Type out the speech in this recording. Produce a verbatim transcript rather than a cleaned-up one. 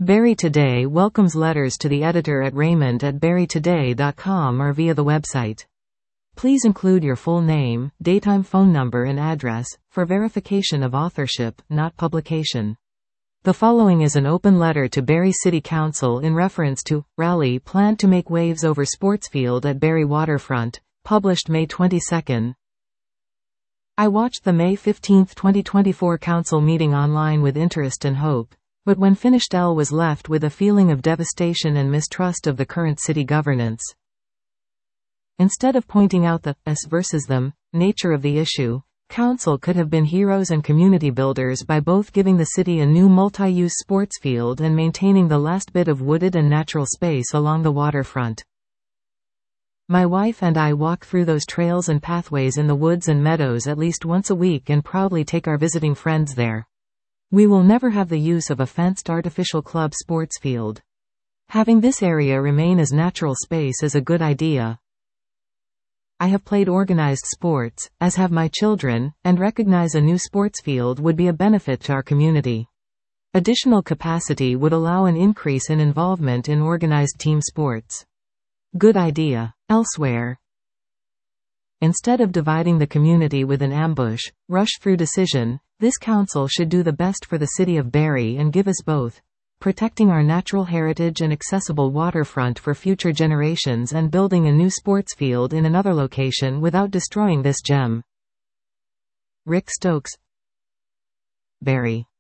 Barrie Today welcomes letters to the editor at raymond at barrie today dot com or via the website. Please include your full name, daytime phone number and address, for verification of authorship, not publication. The following is an open letter to Barrie City Council in reference to rally planned to make waves over sportsfield at Barrie Waterfront, published May twenty-second. I watched the May fifteenth twenty twenty-four council meeting online with interest and hope, but when finished I was left with a feeling of devastation and mistrust of the current city governance. Instead of pointing out the us versus them nature of the issue, council could have been heroes and community builders by both giving the city a new multi-use sports field and maintaining the last bit of wooded and natural space along the waterfront. My wife and I walk through those trails and pathways in the woods and meadows at least once a week and proudly take our visiting friends there. We will never have the use of a fenced artificial club sports field. Having this area remain as natural space is a good idea. I have played organized sports, as have my children, and recognize a new sports field would be a benefit to our community. Additional capacity would allow an increase in involvement in organized team sports. Good idea. Elsewhere, instead of dividing the community with an ambush, rush-through decision, this council should do the best for the city of Barrie and give us both, protecting our natural heritage and accessible waterfront for future generations and building a new sports field in another location without destroying this gem. Rick Stokes, Barrie.